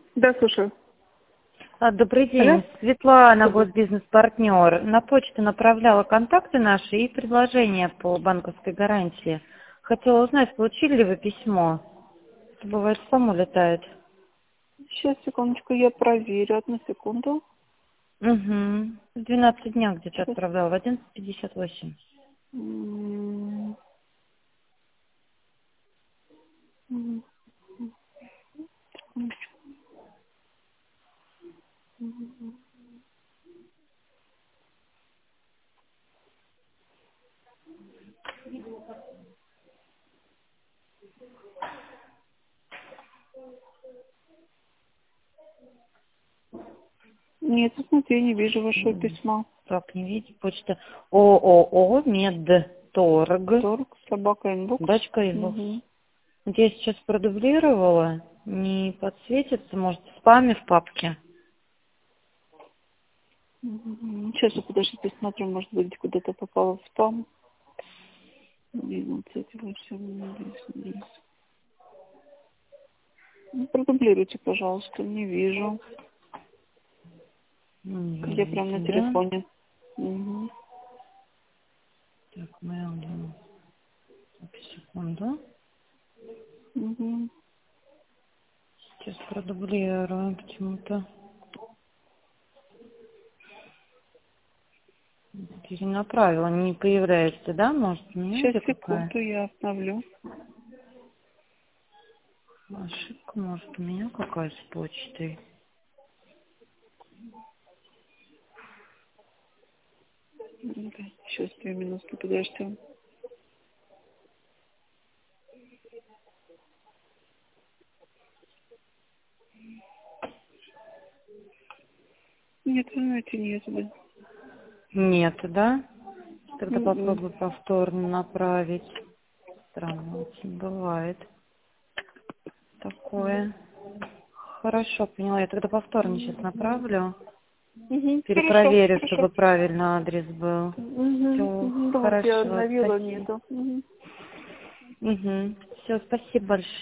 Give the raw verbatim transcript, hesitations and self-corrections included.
Да, слушаю. А, Добрый Алло? день, Светлана, Добрый. госбизнес-партнер. На почту направляла контакты наши и предложения по банковской гарантии. Хотела узнать, получили ли вы письмо? Бывает, в спам улетает. Сейчас, секундочку, я проверю. Одну секунду. Угу. В двенадцать дня где-то Сейчас. отправляла, в одиннадцать пятьдесят восемь. М, м, секундочку. М. Нет, смотри, я не вижу вашего письма. Так, не видите, почта ООО Медторг. Торг, собака, инбокс. Дачка его. Угу. Вот я сейчас продублировала, не подсветится, может, в спаме в папке. Сейчас я подождите, смотрю, может быть, куда-то попало в спам. одиннадцать, восемь, десять. Ну, продублируйте, пожалуйста, не вижу. Не Я прям видите, на да? телефоне. Угу. Так, mail. Так, секунду. Угу. Сейчас продублирую почему-то. Перенаправила, не появляется, да? Может, не Сейчас, где какая? секунду, я обновлю. Ошибка, может, у меня какая с почтой. Да, сейчас две минутки, подожди. Нет, знаете, нет, да. Нет, да? Тогда Мгм. попробую повторно направить. Странно очень бывает такое. Хорошо, поняла. Я тогда повторно сейчас направлю. Мгм. Хорошо, Перепроверю, хорошо. чтобы правильно адрес был. Угу. Все, Угу. Да вот я хорошо, обновила, спасибо. нету. Мгм. Угу. Все, спасибо большое.